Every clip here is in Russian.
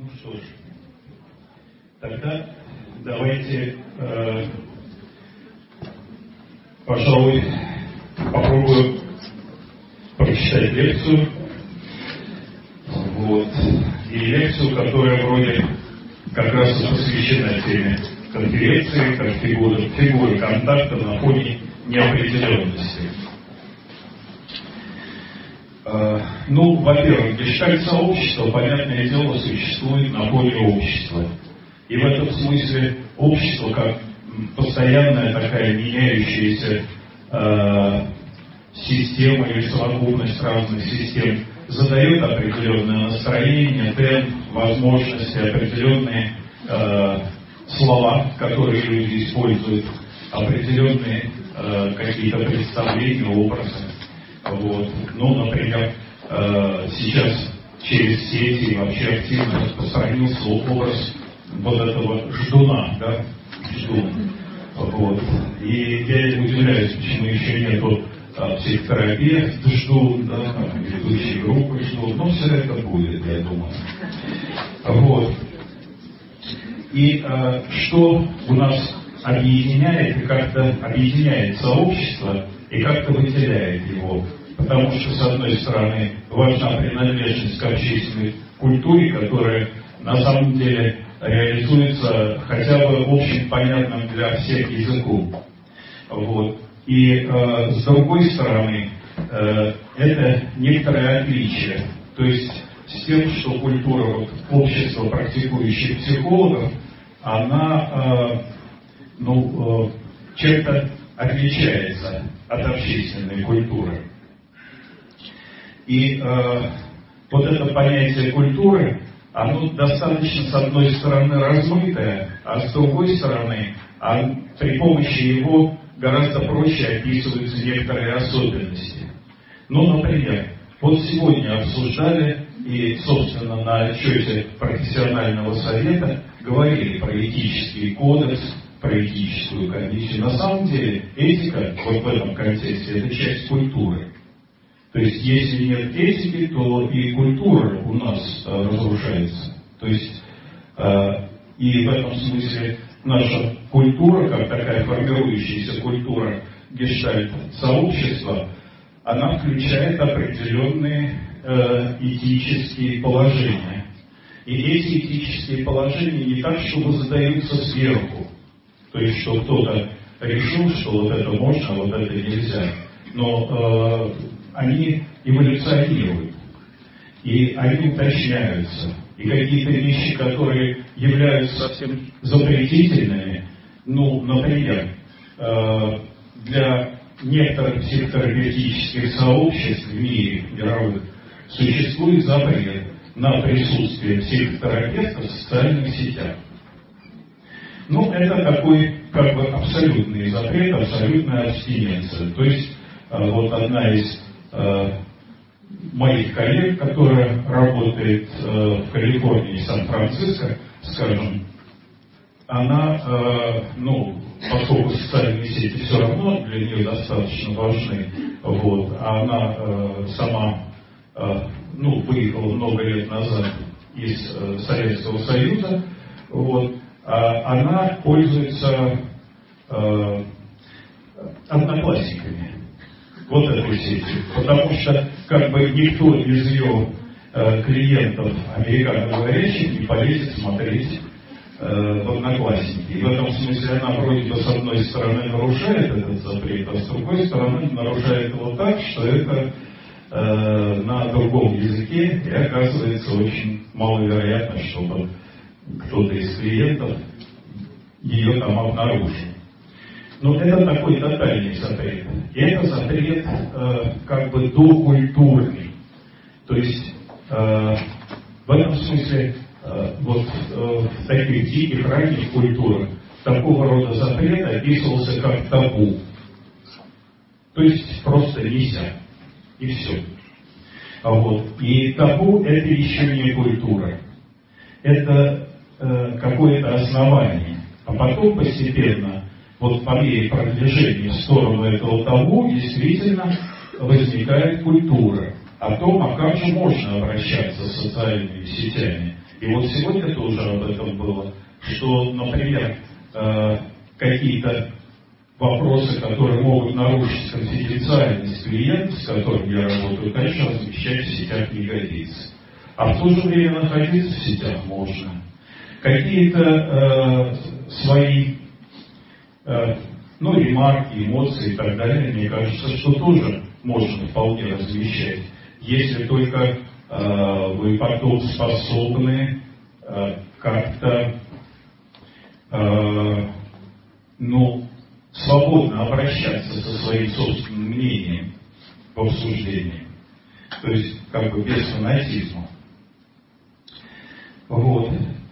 Ну что ж, тогда давайте, пожалуй, попробую прочитать лекцию. Вот. И лекцию, которая вроде как раз и посвящена теме конференции, как фигуры контакта на фоне неопределенности. Ну, во-первых, гештальт-сообщество, понятное дело, существует на фоне общества. И в этом смысле общество, как постоянная такая меняющаяся система или совокупность разных систем, задает определенное настроение, темп, возможности, определенные слова, которые люди используют, определенные какие-то представления, образы. Вот. Ну, например, сейчас через сети и вообще активно распространился образ вот этого ждуна, да, ждун. Вот. И я удивляюсь, почему еще нету психотерапевт ждун, да, ведущие группы ждун, но все это будет, я думаю. Вот. И что у нас объединяет и как-то объединяет сообщество и как-то выделяет его. Потому что, с одной стороны, важна принадлежность к общественной культуре, которая на самом деле реализуется хотя бы общим понятным для всех языком. Вот. И с другой стороны, это некоторое отличие. То есть с тем, что культура вот, общества практикующих психологов, она чем-то отличается от общественной культуры. И вот это понятие культуры, оно достаточно, с одной стороны, размытое, а с другой стороны, при помощи его гораздо проще описываются некоторые особенности. Ну, например, вот сегодня обсуждали и, собственно, на отчете профессионального совета говорили про этический кодекс, про этическую комиссию. На самом деле, этика, вот в этом контексте, это часть культуры. То есть, если нет этики, то и культура у нас разрушается. То есть, и в этом смысле наша культура, как такая формирующаяся культура гештальт-сообщества, она включает определенные этические положения. И эти этические положения не так, чтобы задаются сверху. То есть, что кто-то решил, что вот это можно, а вот это нельзя. Но они эволюционируют. И они уточняются. И какие-то вещи, которые являются совсем запретительными, ну, например, для некоторых психотерапевтических сообществ в мире мировых существует запрет на присутствие психотерапевтов в социальных сетях. Ну, это такой, как бы, абсолютный запрет, абсолютная абстиненция. То есть, вот одна из моих коллег, которая работает в Калифорнии, Сан-Франциско, скажем, она, поскольку социальные сети все равно для нее достаточно важны, вот, а она сама, выехала много лет назад из Советского Союза, вот, она пользуется одноклассниками. Вот этой сетью. Потому что, как бы, никто из ее клиентов американоговорящих не полезет смотреть в одноклассники. И в этом смысле она вроде бы с одной стороны нарушает этот запрет, а с другой стороны нарушает его так, что это на другом языке, и оказывается очень маловероятно, чтобы кто-то из клиентов ее там обнаружил. Но это такой тотальный запрет. И это запрет как бы докультурный. То есть в этом смысле в таких диких ранних культурах такого рода запрет описывался как табу. То есть просто нельзя. И все. Вот. И табу это еще не культура. Это какое-то основание. А потом постепенно, вот по мере продвижения в сторону этого табу, действительно возникает культура о том, а как же можно обращаться с социальными сетями. И вот сегодня тоже об этом было, что, например, какие-то вопросы, которые могут нарушить конфиденциальность клиента, с которым я работаю, конечно, размещать в сетях не годится. А в то же время находиться в сетях можно. Какие-то свои ремарки, эмоции и так далее, мне кажется, что тоже можно вполне размещать, если только вы потом способны как-то свободно обращаться со своим собственным мнением в обсуждении. То есть, без фанатизма. Вот.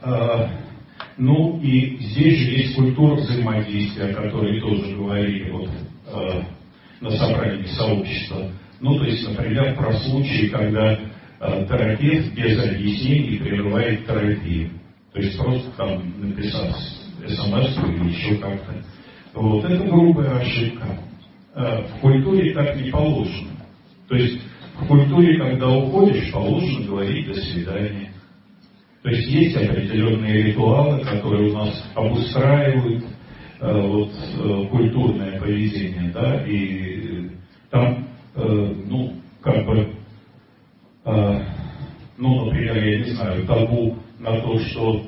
И здесь же есть культура взаимодействия, о которой тоже говорили на собрании сообщества. То есть, например, про случаи, когда терапевт без объяснений прерывает терапию. То есть просто написав смс или еще как-то. Вот это грубая ошибка. В культуре так не положено. То есть в культуре, когда уходишь, положено говорить «до свидания». То есть есть определенные ритуалы, которые у нас обустраивают культурное поведение, да, и там, например, я не знаю, табу на то, что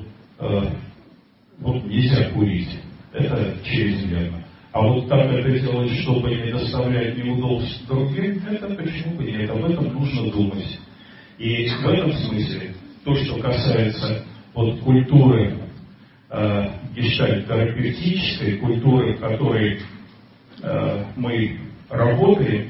нельзя курить. Это чрезмерно. А вот так это делать, чтобы не доставлять неудобств другим, это почему бы нет? Об этом нужно думать. И в этом смысле, то, что касается культуры гештальт-терапевтической, культуры, в которой мы работаем,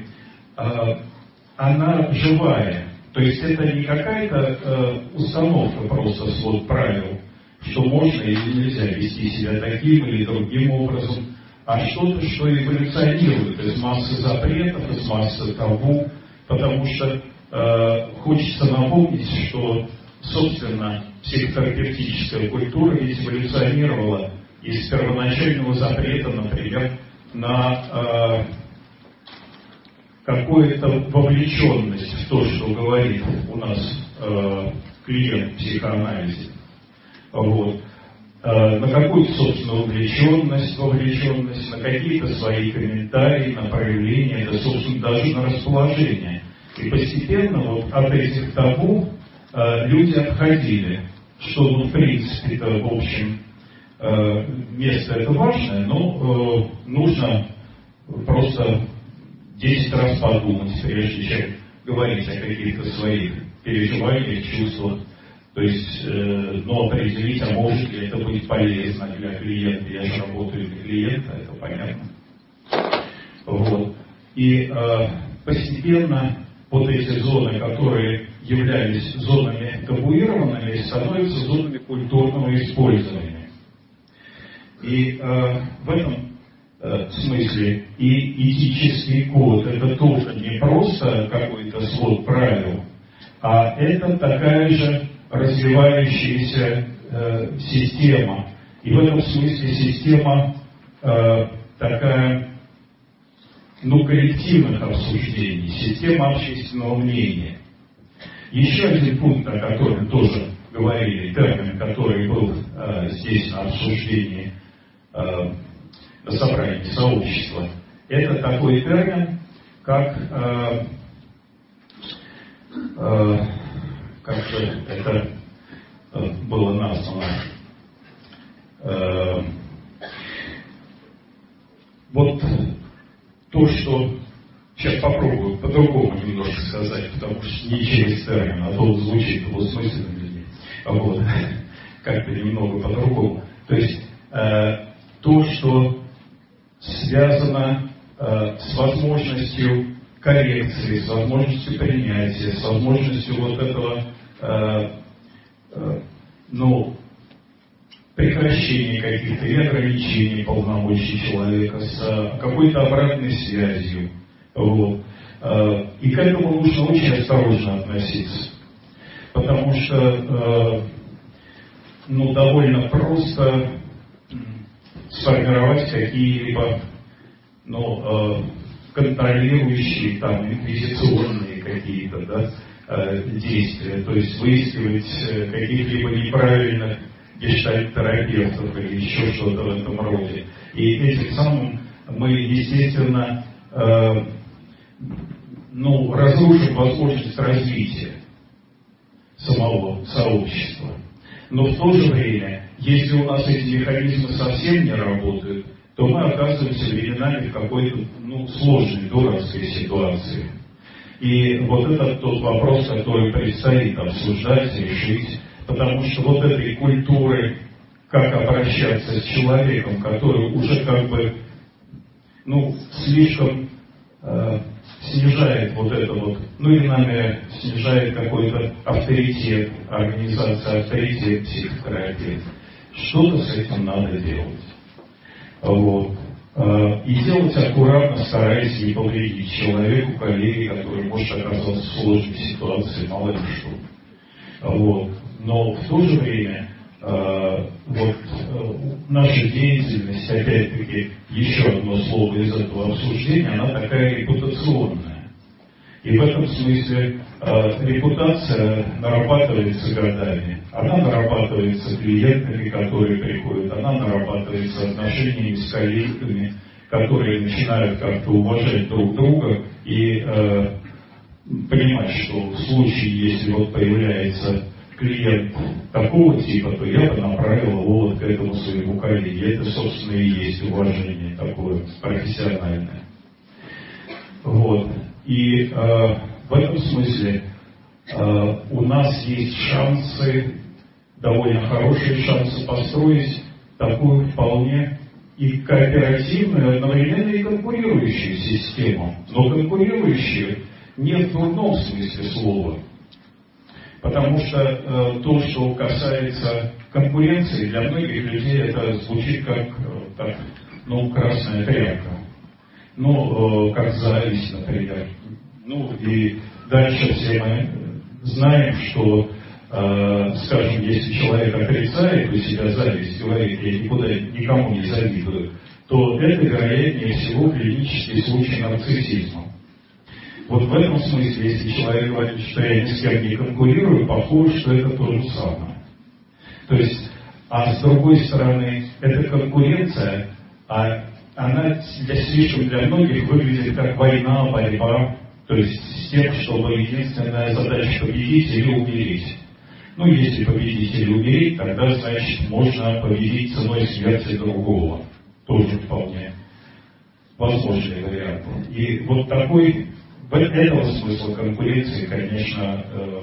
она живая. То есть это не какая-то установка просто свод правил, что можно или нельзя вести себя таким или другим образом, а что-то, что эволюционирует из массы запретов, из массы табу, потому что хочется напомнить, что, собственно, психотерапевтическая культура ведь эволюционировала из первоначального запрета, например, на какую-то вовлеченность в то, что говорит у нас клиент в психоанализе. На какую-то, собственно, вовлеченность, на какие-то свои комментарии, на проявления, да, собственно, даже на расположение. И постепенно от этих табу люди отходили, что, в принципе-то, в общем, место это важное, но нужно просто 10 раз подумать, прежде чем говорить о каких-то своих переживаниях, чувствах. То есть, определить, а может ли это быть полезно для клиента. Я же работаю для клиента, это понятно. И постепенно эти зоны, которые являлись зонами табуированными, становятся зонами культурного использования. И в этом смысле и этический код это тоже не просто какой-то свод правил, а это такая же развивающаяся система. И в этом смысле система такая, коллективных обсуждений, система общественного мнения. Еще один пункт, о котором тоже говорили, термин, который был здесь на обсуждении на собрании сообщества, это такой термин, как же это было названо, то, что сейчас попробую по-другому немножко сказать, потому что не через термин, а то звучит двусмысленно для меня. Как-то немного по-другому. То есть то, что связано с возможностью коррекции, с возможностью принятия, с возможностью этого прекращения каких-то и ограничений полномочий человека, с какой-то обратной связью. И к этому нужно очень осторожно относиться. Потому что довольно просто сформировать какие-либо контролирующие, инквизиционные какие-то, действия, то есть выискивать каких-либо неправильных гештальт-терапевтов или еще что-то в этом роде. И этим самым мы, естественно, разрушим возможность развития самого сообщества. Но в то же время, если у нас эти механизмы совсем не работают, то мы оказываемся временами в какой-то сложной, дурацкой ситуации. И вот это тот вопрос, который предстоит обсуждать, решить, потому что вот этой культуры, как обращаться с человеком, который уже как бы, слишком снижает вот это вот, или, наверное, снижает какой-то авторитет организации, авторитет психотерапии. Что-то с этим надо делать. Вот. И делать аккуратно, стараясь не повредить человеку, коллеге, который может оказаться в сложной ситуации, мало ли что. Вот. Но в то же время наша деятельность, опять-таки, еще одно слово из этого обсуждения, она такая репутационная. И в этом смысле репутация нарабатывается годами. Она нарабатывается клиентами, которые приходят, она нарабатывается отношениями с коллегами, которые начинают как-то уважать друг друга и понимать, что в случае, если появляется клиент такого типа, то я бы направил его к этому своему коллеге. Это, собственно, и есть уважение такое профессиональное. Вот. И в этом смысле у нас есть шансы, довольно хорошие шансы построить такую вполне и кооперативную, одновременно и конкурирующую систему. Но конкурирующую не в дурном смысле слова. Потому что то, что касается конкуренции, для многих людей это звучит как красная тряпка. Как зависть, например. И дальше все мы знаем, что, скажем, если человек отрицает у себя зависть, говорит, я никому не завидую, то это, вероятнее всего, клинический случай нарциссизма. Вот в этом смысле, если человек говорит, что я ни с кем не конкурирую, похоже, что это то же самое. То есть, а с другой стороны, эта конкуренция, она слишком для многих выглядит как война, борьба, то есть с тем, чтобы единственная задача победить или умереть. Если победить или умереть, тогда, значит, можно победить ценой смерти другого. Тоже вполне возможный вариант. И вот такой... Этого смысла конкуренции, конечно,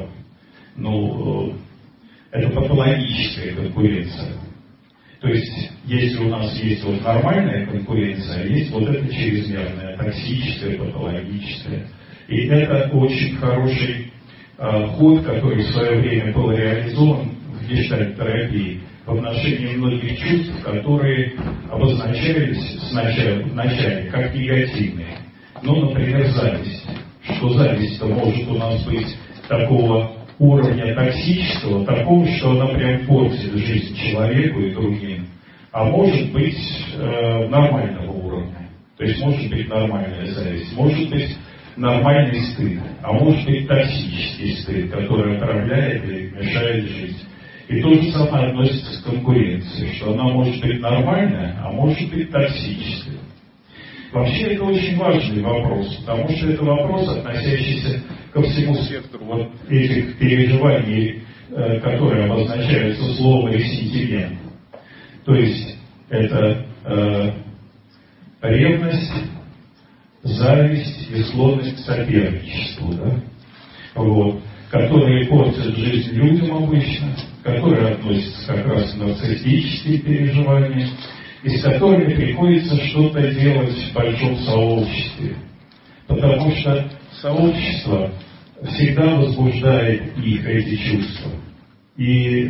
это патологическая конкуренция. То есть, если у нас есть нормальная конкуренция, есть эта чрезмерная, токсическая, патологическая. И это очень хороший ход, который в свое время был реализован в гештальт-терапии в отношении многих чувств, которые обозначались вначале как негативные. Например, зависть. Что зависть-то может у нас быть такого уровня токсического, такого, что она прям портит жизнь человеку и другим. А может быть нормального уровня. То есть может быть нормальная зависть, может быть нормальный стыд, а может быть токсический стыд, который отравляет или мешает жить. И то же самое относится к конкуренции, что она может быть нормальная, а может быть токсическая. Вообще это очень важный вопрос, потому что это вопрос, относящийся ко всему спектру этих переживаний, которые обозначаются словом ресентимент. То есть это ревность, зависть и склонность к соперничеству, которые портят жизнь людям обычно, которые относятся как раз к нарциссические переживания, и с которыми приходится что-то делать в большом сообществе. Потому что сообщество всегда возбуждает их, эти чувства. И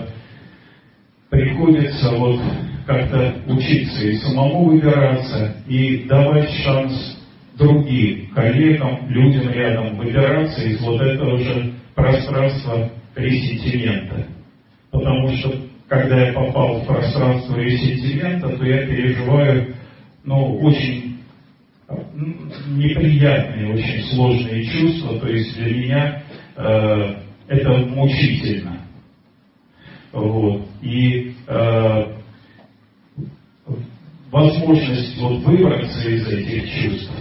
приходится как-то учиться и самому выбираться, и давать шанс другим коллегам, людям рядом выбираться из этого же пространства ресентимента. Потому что когда я попал в пространство ресентимента, то я переживаю, очень неприятные, очень сложные чувства. То есть для меня это мучительно. Вот. И возможность вот выбраться из этих чувств,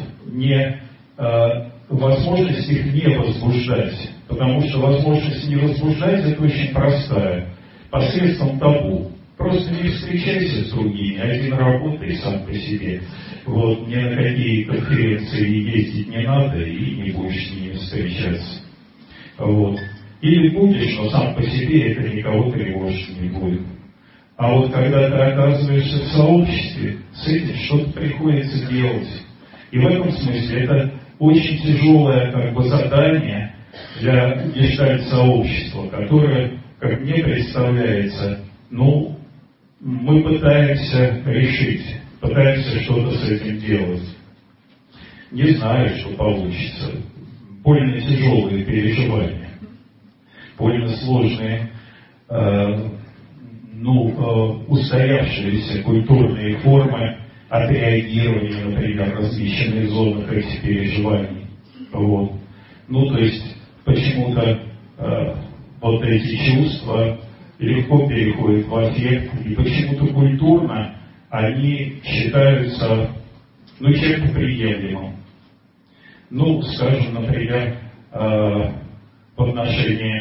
возможность их не возбуждать, потому что возможность не возбуждать это очень простая, посредством табу. Просто не встречайся с другими, один работай сам по себе. Вот, ни на какие конференции ездить не надо, и не будешь с ними встречаться. Вот. Или будешь, но сам по себе это никого тревожить не будет. А вот когда ты оказываешься в сообществе, с этим что-то приходится делать. И в этом смысле это очень тяжелое как бы задание для гештальт-сообщества, которое, как мне представляется, мы пытаемся решить, пытаемся что-то с этим делать. Не знаю, что получится. Больно тяжелые переживания, больно сложные, устоявшиеся культурные формы отреагирования, например, в различных зонах этих переживаний. Вот. То есть почему-то вот эти чувства легко переходят в аффект, и почему-то культурно они считаются, чем-то приемлемым. Скажем, например, в отношении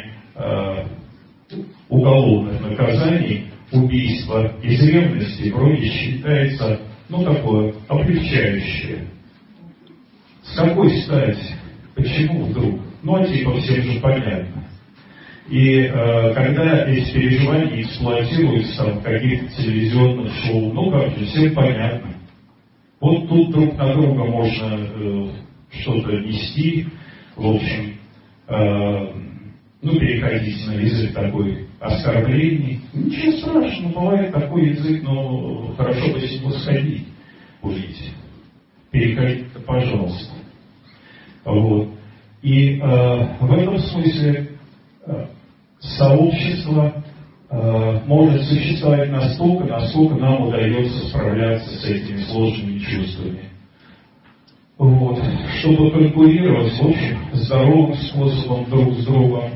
уголовных наказаний убийство из ревности вроде считается, такое облегчающее. С какой стати? Почему вдруг? Всем же понятно. И когда эти переживания эксплуатируются в каких-то телевизионных шоу, всем понятно. Вот тут друг на друга можно что-то нести, в общем, переходить на язык такой оскорблений. Ничего страшного, бывает такой язык, но хорошо бы с него сходить, будете. Переходите-то, пожалуйста. Вот. И в этом смысле сообщество может существовать настолько, насколько нам удается справляться с этими сложными чувствами. Вот. Чтобы конкурировать, в общем, здоровым способом друг с другом,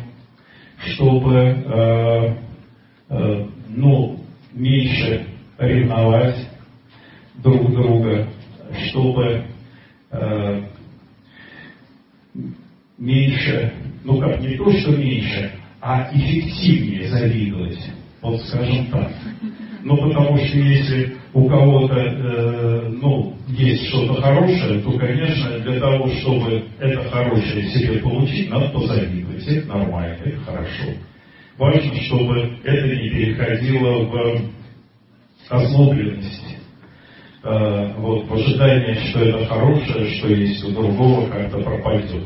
чтобы меньше ревновать друг друга, чтобы меньше, не то, что меньше, а эффективнее завидовать. Вот скажем так. Потому что если у кого-то, есть что-то хорошее, то, конечно, для того, чтобы это хорошее себе получить, надо позавидовать. Это нормально, это хорошо. Важно, чтобы это не переходило в озлобленность. В ожидании, что это хорошее, что есть у другого, как-то пропадет.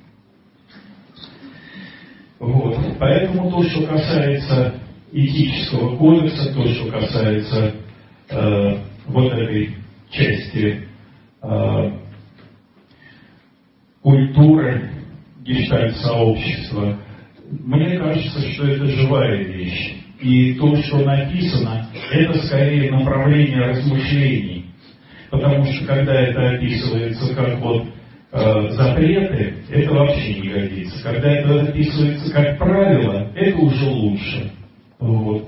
Вот. Поэтому то, что касается этического кодекса, то, что касается этой части культуры гештальт-сообщества, мне кажется, что это живая вещь. И то, что написано, это скорее направление размышлений. Потому что когда это описывается как запреты, это вообще не годится. Когда это описывается как правило, это уже лучше. Вот.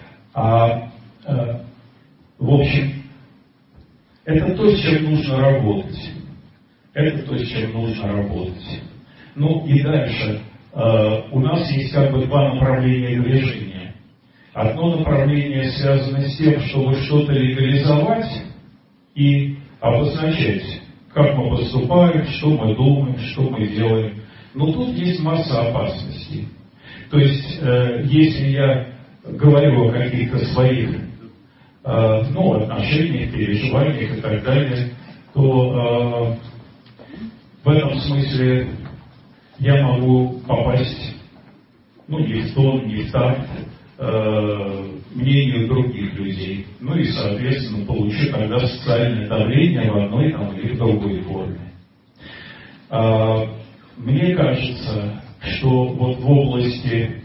В общем, это то, с чем нужно работать. Это то, с чем нужно работать. И дальше. У нас есть два направления движения. Одно направление связано с тем, чтобы что-то легализовать и обозначать, как мы поступаем, что мы думаем, что мы делаем. Но тут есть масса опасностей. То есть, если я говорю о каких-то своих отношениях, переживаниях и так далее, то в этом смысле я могу попасть не в тон, не в такт мнению других людей. И, соответственно, получу тогда социальное давление в одной или в другой форме. Мне кажется, что в области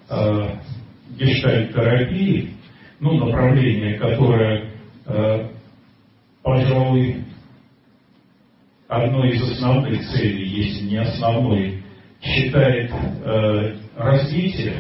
гештальт-терапии, направление, которое, пожалуй, одной из основных целей, если не основной, считает развитие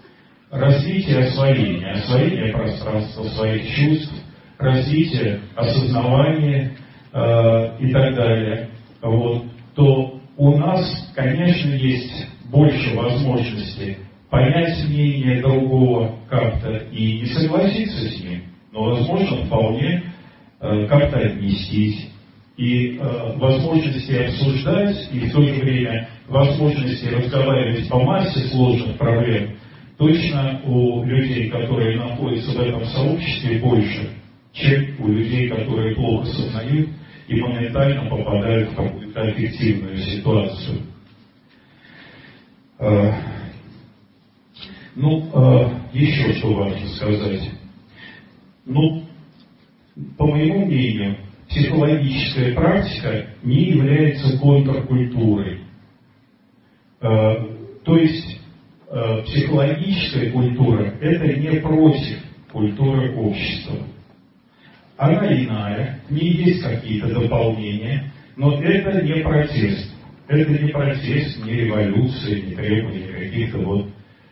освоение пространства своих чувств, развитие осознавания и так далее, вот, то у нас, конечно, есть больше возможностей понять мнение другого как-то и не согласиться с ним, но, возможно, вполне как-то отнестись. И возможности обсуждать, и в то же время возможности разговаривать по массе сложных проблем точно у людей, которые находятся в этом сообществе, больше, чем у людей, которые плохо сознают и моментально попадают в какую-то аффективную ситуацию. Еще что важно сказать. По моему мнению, психологическая практика не является контркультурой. То есть психологическая культура – это не против культуры общества. Она иная, в ней есть какие-то дополнения, но это не протест. Это не протест, не революция, не требование каких-то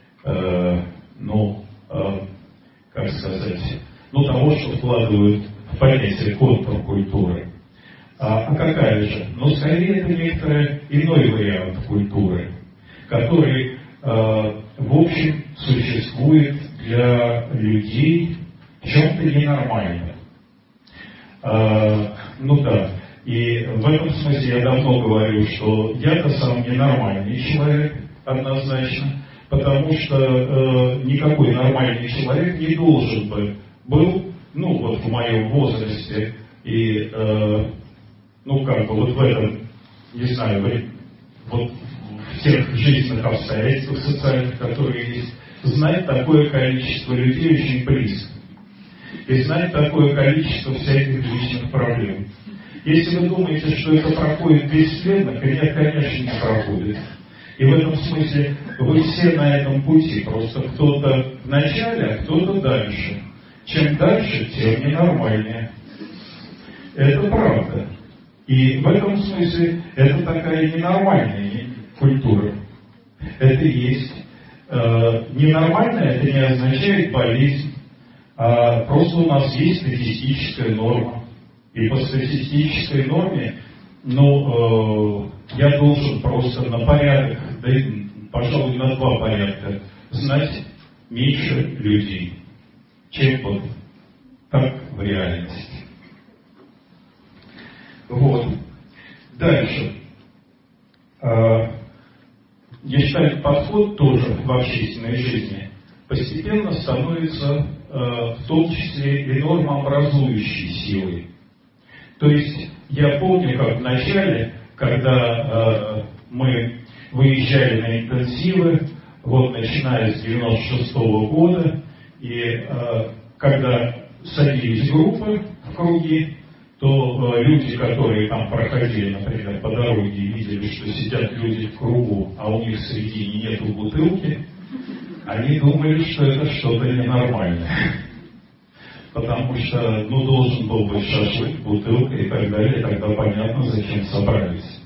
того, что вкладывают в понятие контркультуры. А какая же? Скорее, это некоторый иной вариант культуры, который, в общем, существует для людей в чем-то ненормальном. И в этом смысле я давно говорю, что я-то сам ненормальный человек, однозначно, потому что никакой нормальный человек не должен был, в моем возрасте, и, в этом, не знаю, в тех жизненных обстоятельствах социальных, которые есть, знать такое количество людей очень близко. И знать такое количество всяких личных проблем. Если вы думаете, что это проходит бесследно, нет, конечно, не проходит. И в этом смысле вы все на этом пути, просто кто-то в начале, а кто-то дальше. Чем дальше, тем ненормальнее. Это правда. И в этом смысле это такая ненормальная культура. Это есть. Ненормальная, это не означает болезнь, а просто у нас есть статистическая норма. И по статистической норме, я должен просто на порядок, пожалуй, на 2 порядка знать меньше людей, чем так в реальности. Дальше. Я считаю, подход тоже в общественной жизни постепенно становится в том числе и нормообразующей силой. То есть я помню, как в начале, когда мы выезжали на интенсивы, начиная с 96-го года, и когда садились группы в круги, то люди, которые там проходили, например, по дороге и видели, что сидят люди в кругу, а у них в середине нету бутылки, они думали, что это что-то ненормальное. Потому что, должен был быть шашлык, бутылка и так далее, тогда понятно, зачем собрались.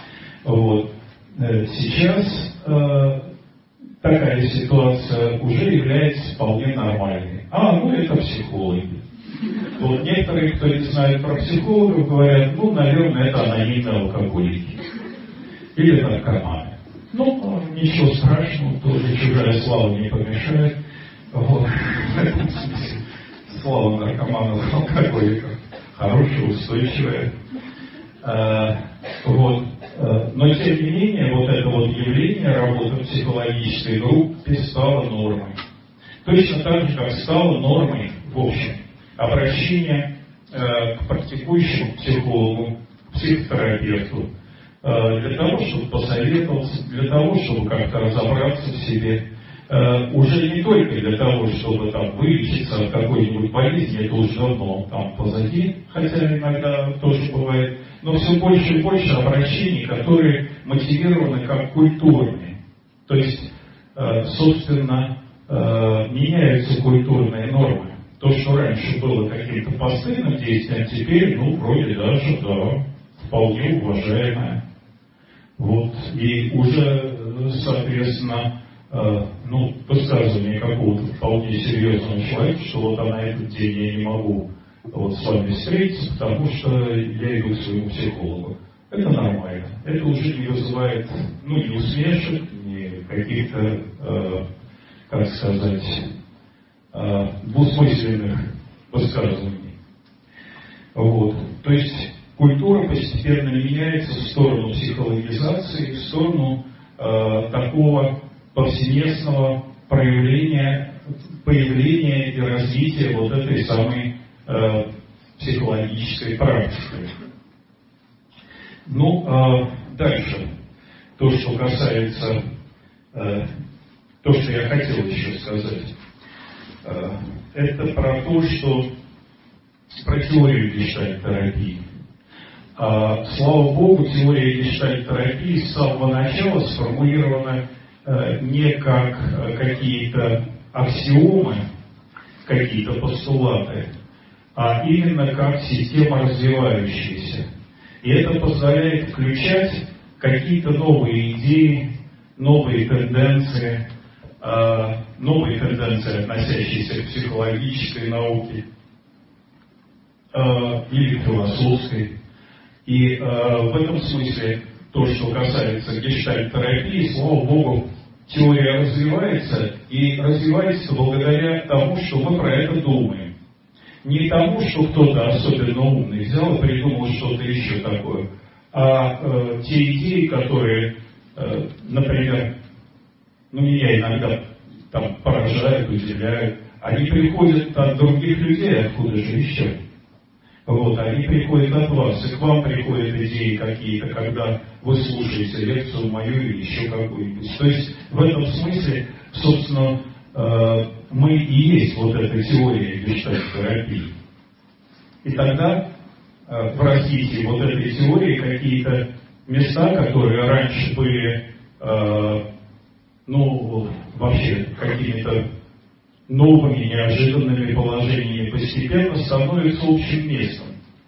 Сейчас такая ситуация уже является вполне нормальной. Это психологи. Некоторые, кто не знает про психологов, говорят, наверное, это анонимные алкоголики. Или наркоманы. Ничего страшного, тоже чужая слава не помешает. В этом смысле слава наркоманов, алкоголиков хорошая, устойчивая. Но тем не менее, это явление, работа психологической группы стало нормой. Точно так же, как стало нормой, в общем, обращение к практикующему психологу, к психотерапевту, для того, чтобы посоветоваться, для того, чтобы как-то разобраться в себе, уже не только для того, чтобы вылечиться от какой-нибудь болезни, это уже давно позади, хотя иногда тоже бывает, но все больше и больше обращений, которые мотивированы как культурные. То есть, собственно, меняются культурные нормы. То, что раньше было каким-то постыдным действием, теперь, вроде даже, вполне уважаемое. И уже соответственно, высказывание какого-то вполне серьезного человека, что вот на этот день я не могу вот с вами встретиться, потому что я иду к своему психологу. Это нормально. Это уже не вызывает, ни усмешек, ни каких-то, двусмысленных высказываний. Вот. То есть культура постепенно меняется в сторону психологизации, в сторону такого повсеместного появления и развития вот этой самой психологической практики. Дальше. То, что касается, то, что я хотел еще сказать, это про то, что про теорию гештальт-терапии. Слава Богу, теория гештальт-терапии с самого начала сформулирована не как какие-то аксиомы, какие-то постулаты, а именно как система развивающаяся. И это позволяет включать какие-то новые идеи, новые тенденции, относящиеся к психологической науке или к философской. И в этом смысле то, что касается гештальт-терапии, слава Богу, теория развивается, и развивается благодаря тому, что мы про это думаем. Не тому, что кто-то особенно умный взял и придумал что-то еще такое, а те идеи, которые, например, меня иногда там поражают, удивляют, они приходят от других людей, откуда же еще. Вот, они приходят от вас, и к вам приходят идеи какие-то, когда вы слушаете лекцию мою или еще какую-нибудь. То есть в этом смысле, собственно, мы и есть вот эта теория гештальт-терапии. И тогда в развитии вот этой теории какие-то места, которые раньше были, вообще какими-то новыми, неожиданными положениями, постепенно становятся общим местом.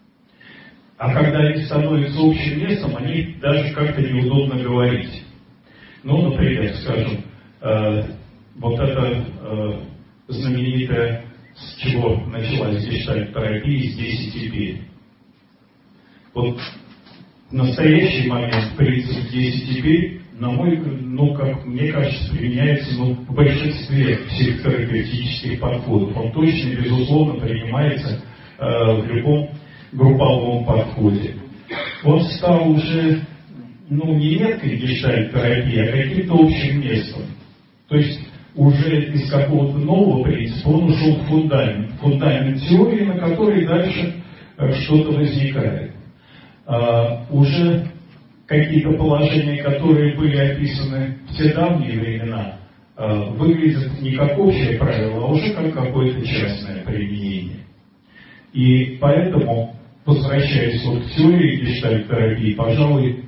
А когда они становятся общим местом, о них даже как-то неудобно говорить. Например, скажем, вот это знаменитое, с чего началась гештальт-терапия, здесь и теперь. Вот в настоящий момент принцип здесь и теперь, как мне кажется, применяется в большинстве психотерапевтических подходов. Он точно и безусловно принимается в любом групповом подходе. Он стал уже не меткой гештальт-терапии, а каким-то общим местом. То есть уже из какого-то нового принципа он ушел в фундамент теории, на которой дальше что-то возникает. Уже какие-то положения, которые были описаны в те давние времена, выглядят не как общее правило, а уже как какое-то частное применение. И поэтому, возвращаясь к теории гештальт-терапии, пожалуй,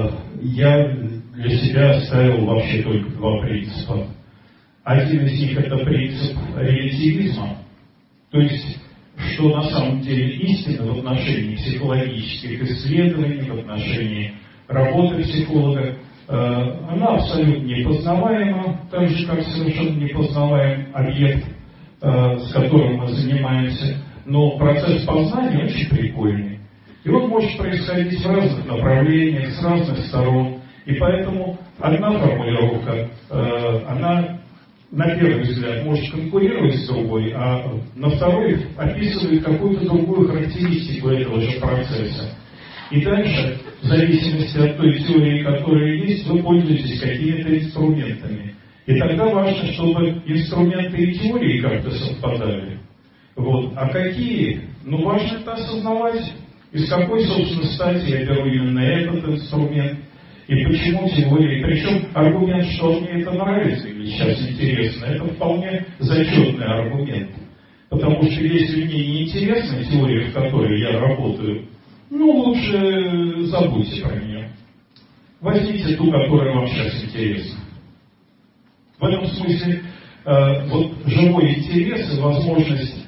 я для себя оставил вообще только два принципа. Один из них — это принцип релятивизма, то есть, что на самом деле истина в отношении психологических исследований, в отношении работы психолога, она абсолютно непознаваема, так же, как совершенно непознаваем объект, с которым мы занимаемся. Но процесс познания очень прикольный. И он может происходить в разных направлениях, с разных сторон. И поэтому одна формулировка, она на первый взгляд может конкурировать с другой, а на второй описывает какую-то другую характеристику этого же процесса. И дальше, в зависимости от той теории, которая есть, вы пользуетесь какими-то инструментами. И тогда важно, чтобы инструменты и теории как-то совпадали. Вот. А какие? Важно это осознавать. Из какой, собственно, стати я беру именно этот инструмент. И почему теория? Причем аргумент, что мне это нравится или сейчас интересно, это вполне зачетный аргумент. Потому что если мне не интересна теория, в которой я работаю, лучше забудьте про нее. Возьмите ту, которая вам сейчас интересна. В этом смысле живой интерес и возможность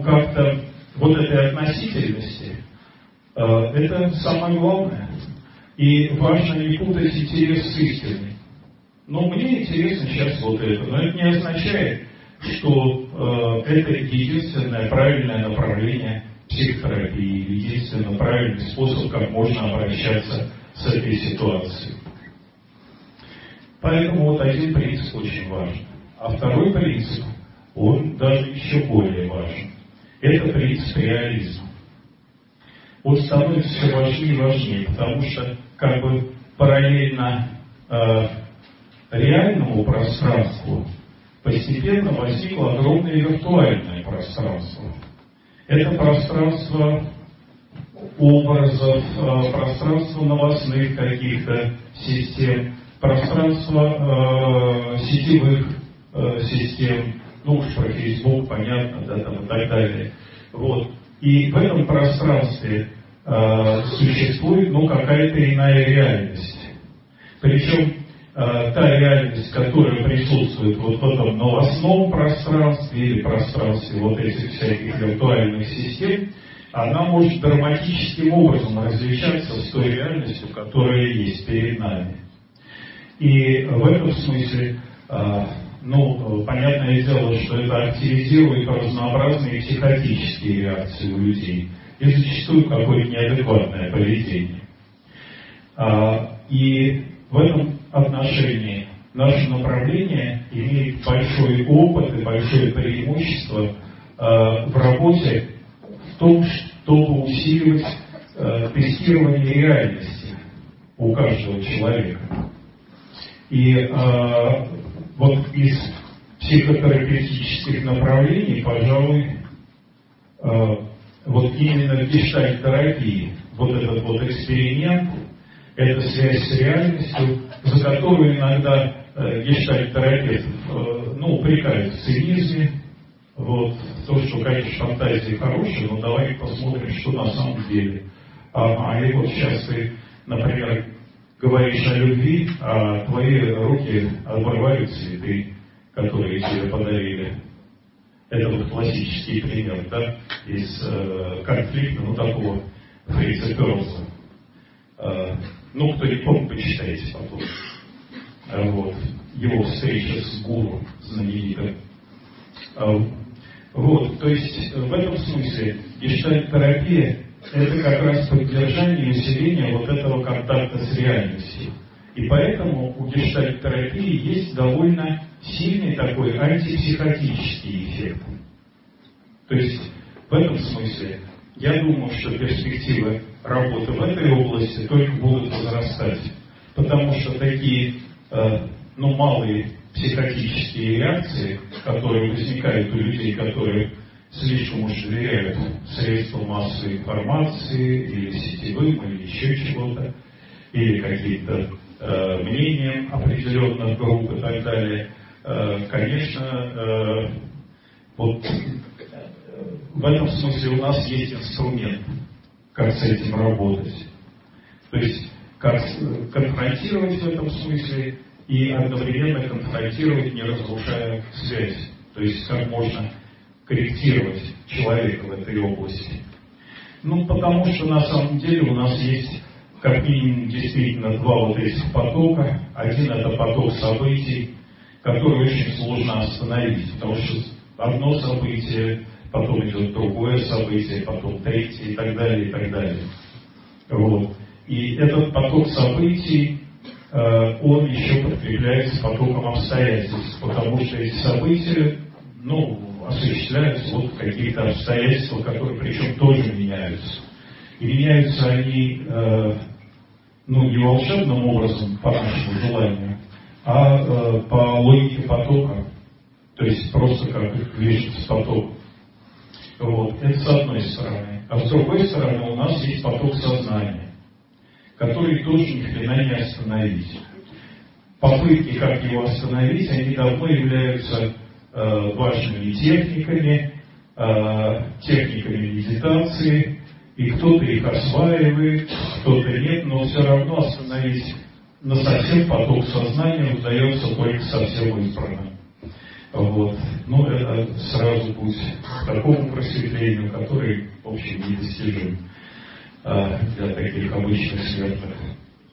как-то вот этой относительности, это самое главное. И важно не путать интерес с истиной. Но мне интересно сейчас вот это. Но это не означает, что это единственное правильное направление психотерапии, единственный правильный способ, как можно обращаться с этой ситуацией. Поэтому вот один принцип очень важен. А второй принцип, он даже еще более важен. Это принцип реализма. Он становится все важнее и важнее, потому что как бы параллельно реальному пространству постепенно возникло огромное виртуальное пространство. Это пространство образов, пространство новостных каких-то систем, пространство сетевых систем, ну уж про Facebook понятно, да, там и так далее. Вот. И в этом пространстве существует, ну, какая-то иная реальность. Причем та реальность, которая присутствует вот в этом новостном пространстве или пространстве вот этих всяких виртуальных систем, она может драматическим образом различаться с той реальностью, которая есть перед нами. И в этом смысле, ну, понятное дело, что это активизирует разнообразные психотические реакции у людей и зачастую какое-то неадекватное поведение. И в этом отношении наше направление имеет большой опыт и большое преимущество в работе в том, чтобы усиливать тестирование реальности у каждого человека. И вот из психотерапевтических направлений, пожалуй, вот именно в гештальт-терапии вот этот вот эксперимент, эта связь с реальностью, за которую иногда гештальт-терапевт упрекают в цинизме, вот, то, что, конечно, фантазии хорошие, но давай посмотрим, что на самом деле. И вот сейчас ты, например, говоришь о любви, а твои руки обрывают цветы, которые тебе подарили. Это вот классический пример, да, из конфликта, такого Фрица Перлса. Кто не помнит, почитайте потом. Вот. Его встреча с гуру знаменитым. Вот, то есть в этом смысле гештальт-терапия — это как раз поддержание и усиление вот этого контакта с реальностью. И поэтому у гештальт-терапии есть довольно сильный такой антипсихотический эффект. То есть в этом смысле я думаю, что перспективы работы в этой области только будут возрастать. Потому что такие малые психотические реакции, которые возникают у людей, которые слишком уж доверяют средствам массовой информации, или сетевым, или еще чего-то, или каким-то мнениям определенных групп и так далее, конечно, вот в этом смысле у нас есть инструмент, как с этим работать. То есть, как конфронтировать в этом смысле и одновременно конфронтировать, не разрушая связь. То есть, как можно корректировать человека в этой области. Потому что на самом деле у нас есть как минимум действительно два вот этих потока. Один — это поток событий, который очень сложно остановить, потому что одно событие, потом идет другое событие, потом третье и так далее, и так далее. Вот. И этот поток событий, он еще подкрепляется потоком обстоятельств, потому что эти события, осуществляются вот в каких-то обстоятельствах, которые причем тоже меняются. И меняются они, не волшебным образом по нашему желанию, а по логике потока, то есть просто как движется поток. Вот. Это с одной стороны. А с другой стороны у нас есть поток сознания, который тоже ни хрена не остановить. Попытки, как его остановить, они давно являются важными техниками медитации, и кто-то их осваивает, кто-то нет, но все равно остановить насовсем поток сознания удается только совсем избранным. Вот. Это сразу путь к такому просветлению, который, в общем, недостижим для таких обычных смертных.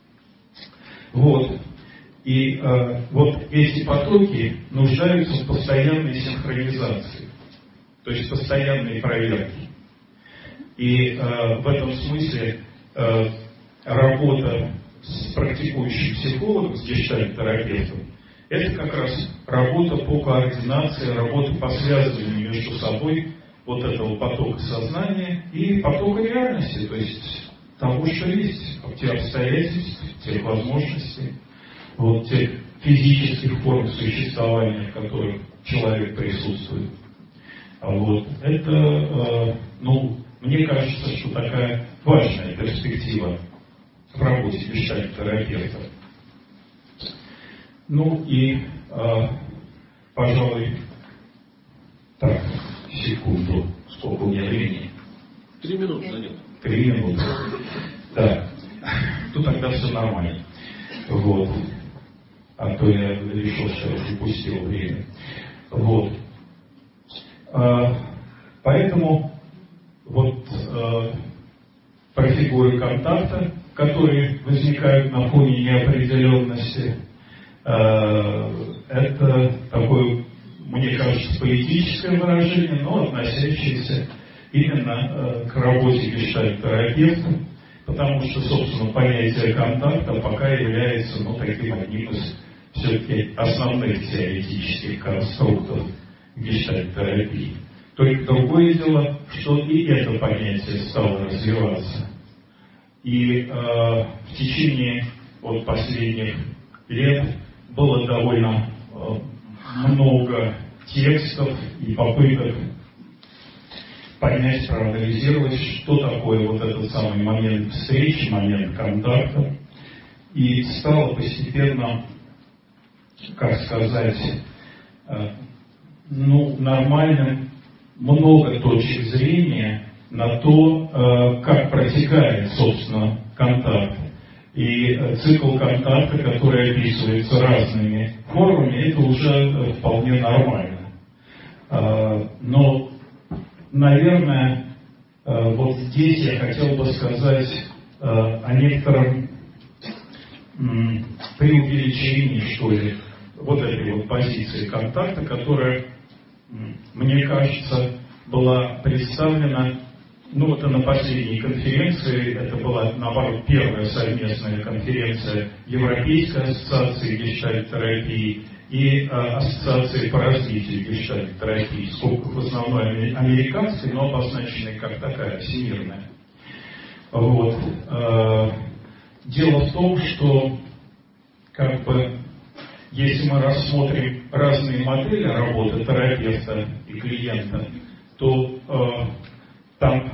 Вот. И вот эти потоки нуждаются в постоянной синхронизации, то есть постоянной проверке. И в этом смысле работа с практикующим психологом, с гештальт-терапевтом, это как раз работа по координации, работа по связыванию между собой вот этого потока сознания и потока реальности, то есть того, что есть, те обстоятельств, тех возможностей, вот тех физических форм существования, в которых человек присутствует. Вот. Это, мне кажется, что такая важная перспектива в работе гештальт-терапевта. Ну и, пожалуй, так, секунду, сколько у меня времени? 3 минуты, да нет? 3 минуты. Да. Ну тогда все нормально. Вот. А то я решил, что я упустил время. Вот. Поэтому вот про фигуры контакта, которые возникают на фоне неопределенности, это такое, мне кажется, поэтическое выражение, но относящееся именно к работе гештальт-терапевта, потому что, собственно, понятие контакта пока является таким одним из все-таки основных теоретических конструктов гештальт-терапии. Только другое дело, что и это понятие стало развиваться. И в течение последних лет было довольно много текстов и попыток понять, проанализировать, что такое вот этот самый момент встречи, момент контакта. И стало постепенно, как сказать, нормальным много точек зрения на то, как протекает, собственно, контакт. И цикл контакта, который описывается разными формами, это уже вполне нормально. Но, наверное, вот здесь я хотел бы сказать о некотором преувеличении, что ли, вот этой позиции контакта, которая, мне кажется, была представлена, это на последней конференции, это была, наоборот, первая совместная конференция Европейской ассоциации гештальт-терапии и Ассоциации по развитию гештальт-терапии, сколько в основном американской, но обозначенной как такая, всемирная. Вот. Дело в том, что если мы рассмотрим разные модели работы терапевта и клиента, то там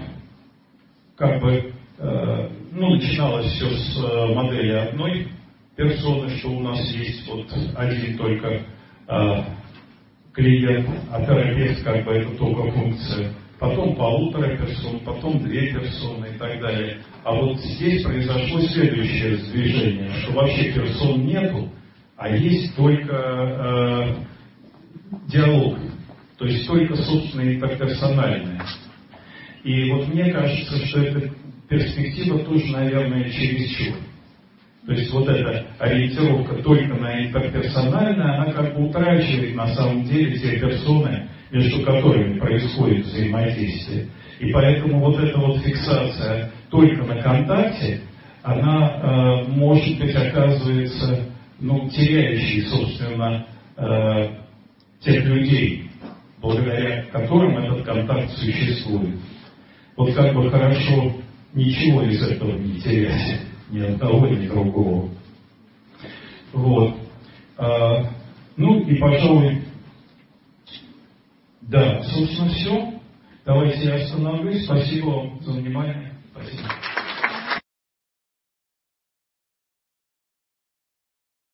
начиналось все с модели одной персоны, что у нас есть один только клиент, а терапевт это только функция. Потом 1,5 персон, потом 2 персоны и так далее. А вот здесь произошло следующее движение, что вообще персон нету, а есть только диалог, то есть только собственное интерперсональное. И мне кажется, что эта перспектива тоже, наверное, чересчур. То есть эта ориентировка только на интерперсональное, она утрачивает на самом деле те персоны, между которыми происходит взаимодействие. И поэтому эта фиксация только на контакте, она, может быть, оказывается, теряющей, собственно, тех людей, благодаря которым этот контакт существует. Хорошо ничего из этого не терять, ни от того, ни другого. И, пожалуй, да, собственно, все. Давайте я остановлюсь. Спасибо вам за внимание. Спасибо.